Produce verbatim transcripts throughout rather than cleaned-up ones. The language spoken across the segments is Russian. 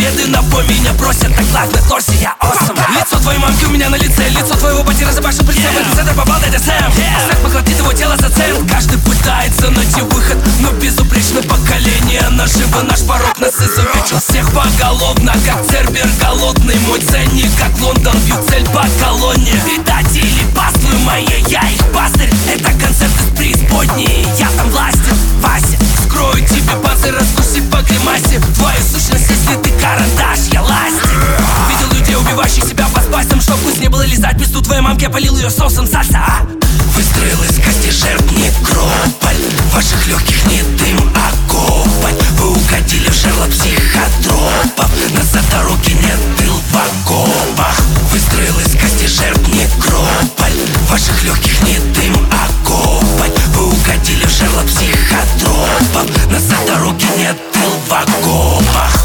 победы на бой меня бросят. Так лайф на торсе, я awesome. Лицо твоей мамки у меня на лице, лицо твоего батера забашил прицел. В этот центр попал дядя Сэм. Сэк поглотит его тело за цент. Каждый пытается найти выход, но безупречное поколение наживо наш порог нас изувечил. Всех поголовно, как Цербер голодный. Мой ценник, как Лондон, бью цель по колонне. Предатели, паствы мои, я их пастырь. Это концерт из преисподней, я там властен. Вася, скрою тебе панцирь, раскуси по гримасе. Твою сущность, если ты карандаш, я ластик. Видел людей, убивающих себя по спастям, чтоб вкус не было лизать пизду твоей мамки, я полил ее соусом сальса. Выстроил из кости жертв некрополь. В ваших легких не дым, а копоть. Вы угодили в жерло психотропов. Назад дороги нет, тыл в окопах. Выстроил из кости жертв некрополь. В ваших легких не дым, а копоть. Вы угодили в жерло психотропов. Назад дороги нет, тыл в окопах.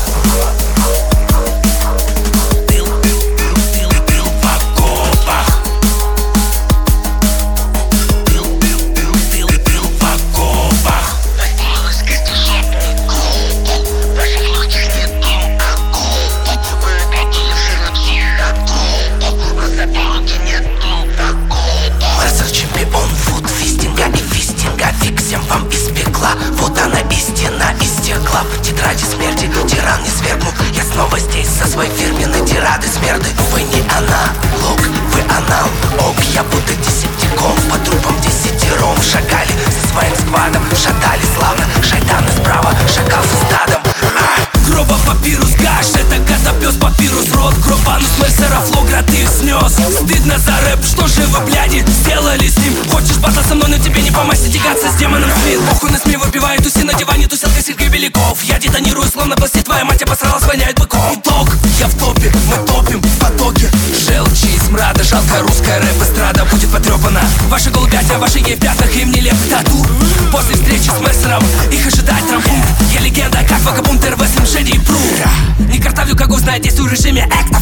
Тетради смерти, тиран не свергнут. Я снова здесь со своей фирменной тирады смерды. Вы не аналог, вы анал. Ок, я будто десептикон. По трупам десятером шагали со своим сквадом. Шатали славно, шайтаны справа, шакал со стадом. а! Гроба папирус гаш, это котопес папирус. Рот гробанус, мерсера флогра, ты их снес. Стыдно за рэп, что же вы, бляди, сделали с ним? Хочешь батл со мной, но тебе не помасти тягаться с демоном Смит. Похуй на СМИ, выпивает туси на диване, тусилка Сергей Беляков. Я детонирую, словно пласти, твоя мать обосралась, воняет быком. Итог, я в топе, мы топим в потоке. Желчи и смрада, жалко русская рэп-эстрада будет потрепана. Ваши голубятя, ваши ей в пятнах, им не лепит тату. После встречи с Мерсером их ожидает трампун. Я легенда, как вагабунтер в эс эм джи и Пру. Не картавлю, как узнать, действую в режиме экт.